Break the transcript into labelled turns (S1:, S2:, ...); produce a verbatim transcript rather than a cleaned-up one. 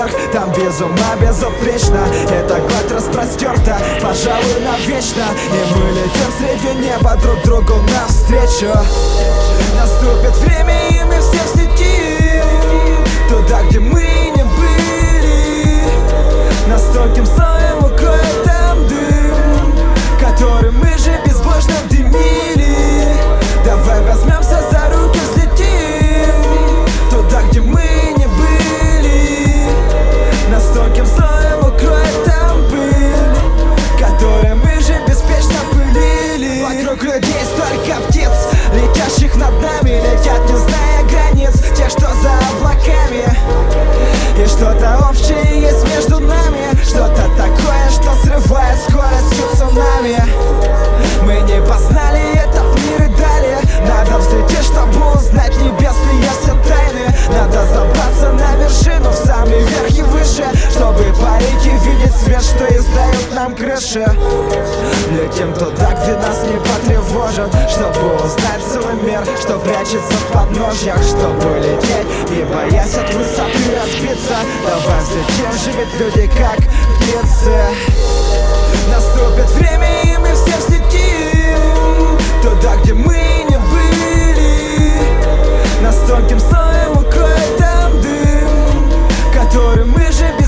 S1: вверх, там без ума, безупречно. Эта гладь распростерта, пожалуй, навечно. И мы летим среди неба друг другу навстречу. Наступит время, и мы все взлетим туда, где мы не были. Нас тонким слоем укроет там дым, который мы же безбожно дымили. Давай возьмемся за руки, взлетим туда, где мы не были. Нас тонким слоем укроет там пыль, которой мы же беспечно пылили. Вокруг людей столько птиц, летящих над нами, летят, не зная границ. Те, что за облаками, и что-то общее есть между нами. Что-то такое, что срывает скоростью цунами. Мы не познали этот мир и далее. Надо взлететь, чтобы узнать небесные все тайны. Надо забраться на вершину, в самый верх и выше, чтобы парить и видеть свет, что издают нам крыши. Летим туда, где нас не потревожат, чтобы узнать свой мир, что прячется в подножьях. Чтобы лететь, не боясь от высоты разбиться. Давай взлетим, живет люди как птицы. Наступит время, и мы все взлетим туда, где мы не были. Нас тонким слоем укроет там дым, который мы же без